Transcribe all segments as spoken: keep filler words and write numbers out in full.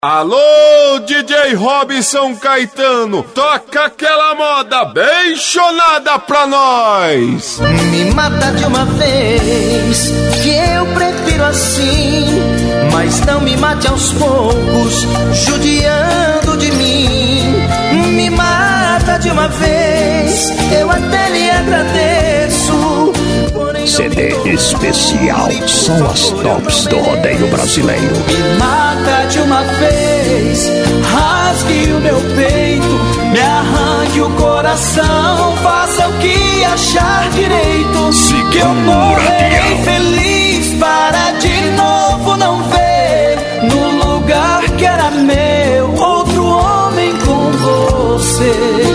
Alô, D J Robson Caetano, toca aquela moda bem chonada pra nós. Me mata de uma vez, que eu prefiro assim, mas não me mate aos poucos, judiando de mim. Me mata de uma vez, eu até lhe agradeço. C D especial, são as tops do rodeio brasileiro. Me mata de uma vez, rasgue o meu peito, me arranque o coração, faça o que achar direito. Segura, que eu morrerei feliz para de novo não ver no lugar que era meu outro homem com você.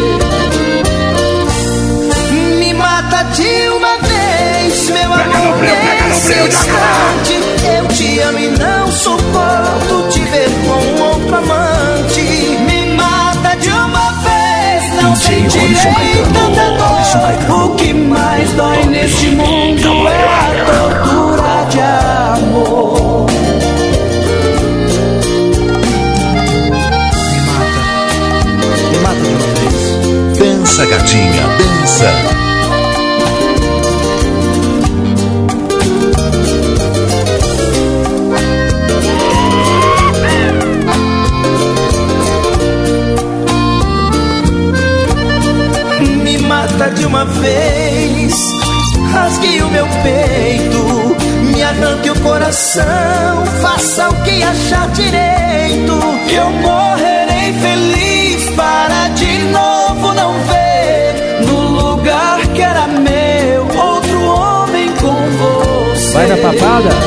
Me mata de uma vez, meu amor, nesse instante. Eu te amo e não suporto te ver com outro amante. Me mata de uma vez, não sentirei tanta dor. O que mais dói nesse mundo é a tortura de amor. Me mata, me mata de uma vez. Dança, gatinha, dança. De uma vez, rasgue o meu peito, me arranque o coração, faça o que achar direito, que eu morrerei feliz para de novo não ver no lugar que era meu outro homem com você. Vai na papada.